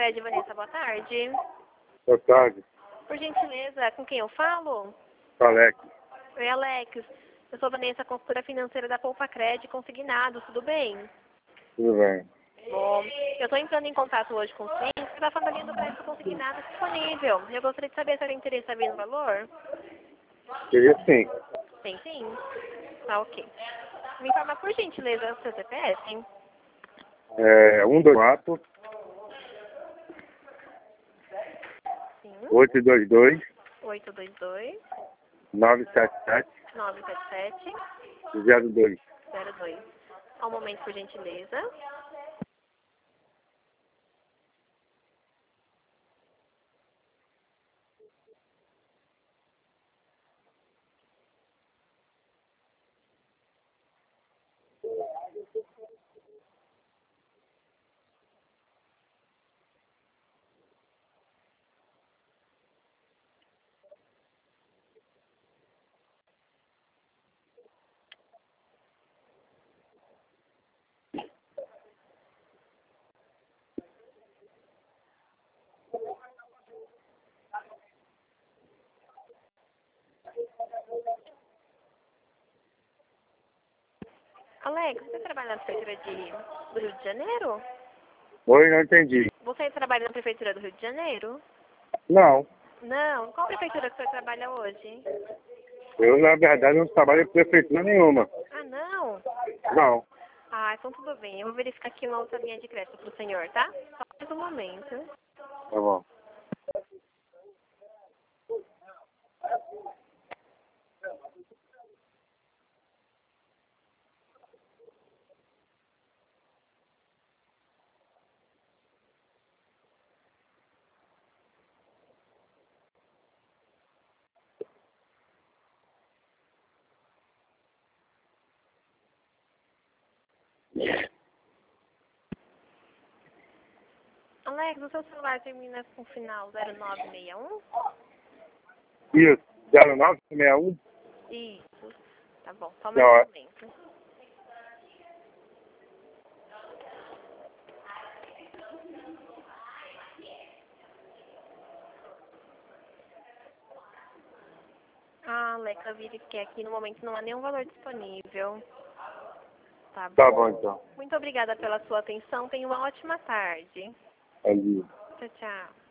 Cred, Vanessa, boa tarde. Boa tarde, Por gentileza, com quem eu falo? Alex. Oi, Alex. Eu sou Vanessa, consultora financeira da Poupa Cred, consignado, tudo bem? Tudo bem. Bom, eu estou entrando em contato hoje com o cliente que está falando da linha do crédito consignado disponível. Eu gostaria de saber se tem interesse em saber o valor. Queria sim. Tem sim? Tá, ok. Me informa por gentileza o seu CPF, hein? 124 Sim. 822 822 977 977 02. 02. Só um momento, por gentileza. Alex, você trabalha na prefeitura do Rio de Janeiro? Oi, não entendi. Você trabalha na prefeitura do Rio de Janeiro? Não, Não. Qual prefeitura que você trabalha hoje? eu na verdade não trabalho em prefeitura nenhuma. Ah, não? Não, Ah, então tudo bem. Eu vou verificar aqui uma outra linha de crédito para o senhor, tá? Só mais um momento. tá bom. Alex, o seu celular termina com o final 0961? Isso, 0961? Isso. Tá bom, só mais Não, um momento. Ah, Alex, eu verifiquei aqui, no momento não há nenhum valor disponível. Tá tá bom. bom então. Muito obrigada pela sua atenção. Tenha uma ótima tarde. Ali. Tchau, tchau.